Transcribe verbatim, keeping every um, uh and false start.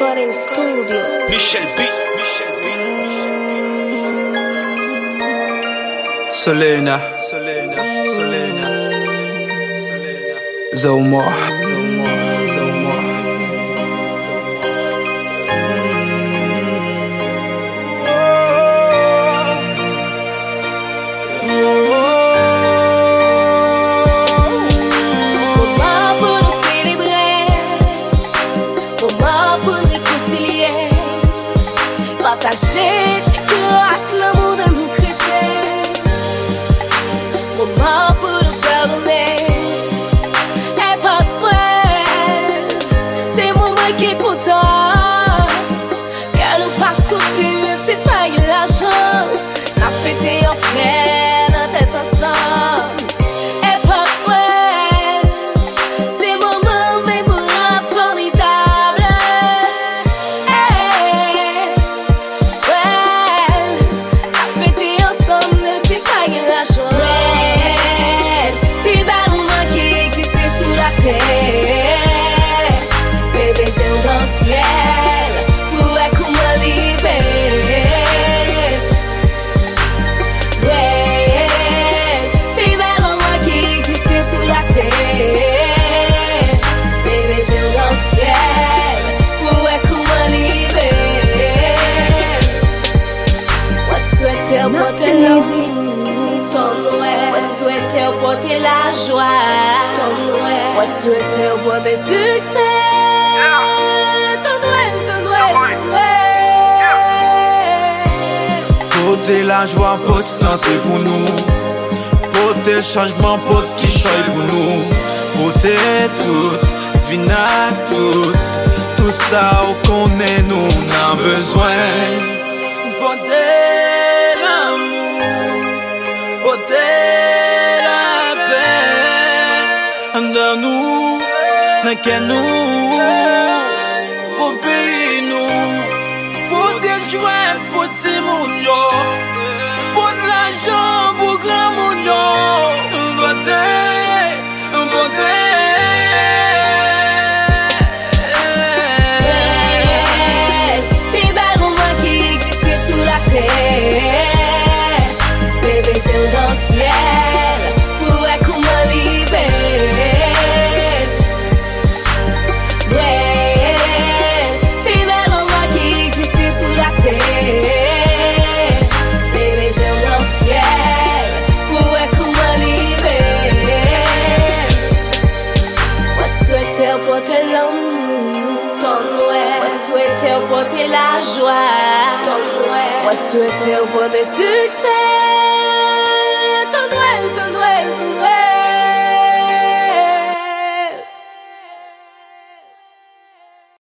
Recording Studio. Michel B. Selena, Selena, Selena, Zomar, Zomar, Zomar. Partager grâce l'amour de nous chrétiens. Moment pour nous pardonner. Et pas de c'est moment qui est content. Qu'elle nous passe sauter, même c'est pas l'argent. N'a fêté en frère, dans tête ensemble. Et pas de c'est moment mémorable, formidable. Bébé, j'aime dans le ciel pour être comme un libéré. Ouais, plus belle en moi qui existait sous la terre. Bébé, j'aime dans le ciel pour être comme un libéré. Moi, souhaiter porter l'amour, ton noël. Moi, souhaiter porter la joie, ton noël. Moi, souhaiter porter succès. Porter la joie, porter santé pour nous. Porter changement, porter qui change pour nous. Porter tout, vina tout. Tout ça qu'on est, nous on a besoin. Porter l'amour, porter la paix. Dans nous, dans que nous, pour pays nous, pour des joints, pour des mounions, pour de l'argent, pour grand mounions, voter, voter. Plus belle pour moi qui existait sous la terre. Bébé, j'aime dans le ciel pour être comme un libéré. Porter l'amour, ton noël. Moi souhaiter porter la joie, ton noël. Moi souhaiter porter succès.